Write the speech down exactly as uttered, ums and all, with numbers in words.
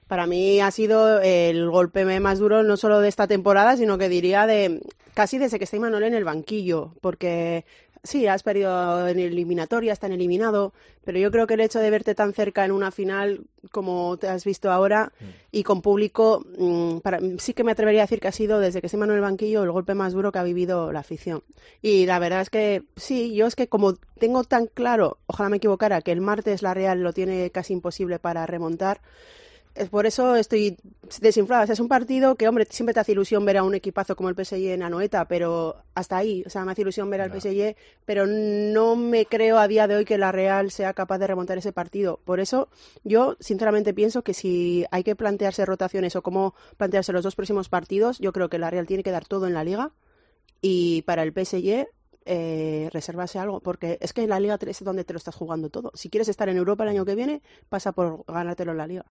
Para mí ha sido el golpe más duro no solo de esta temporada, sino que diría de casi desde que está Imanol en el banquillo, porque sí, has perdido en eliminatoria, están eliminado, pero yo creo que el hecho de verte tan cerca en una final como te has visto ahora mm. y con público, mmm, para, sí que me atrevería a decir que ha sido desde que está Imanol en el banquillo el golpe más duro que ha vivido la afición. Y la verdad es que sí, yo es que como tengo tan claro, ojalá me equivocara, que el martes la Real lo tiene casi imposible para remontar, por eso estoy desinflada. O sea, es un partido que, hombre, siempre te hace ilusión ver a un equipazo como el P S G en Anoeta, pero hasta ahí. O sea, me hace ilusión ver al no. P S G, pero no me creo a día de hoy que la Real sea capaz de remontar ese partido. Por eso, yo sinceramente pienso que si hay que plantearse rotaciones o cómo plantearse los dos próximos partidos, yo creo que la Real tiene que dar todo en la Liga y para el P S G eh, reservarse algo, porque es que en la Liga es donde te lo estás jugando todo. Si quieres estar en Europa el año que viene, pasa por ganártelo en la Liga.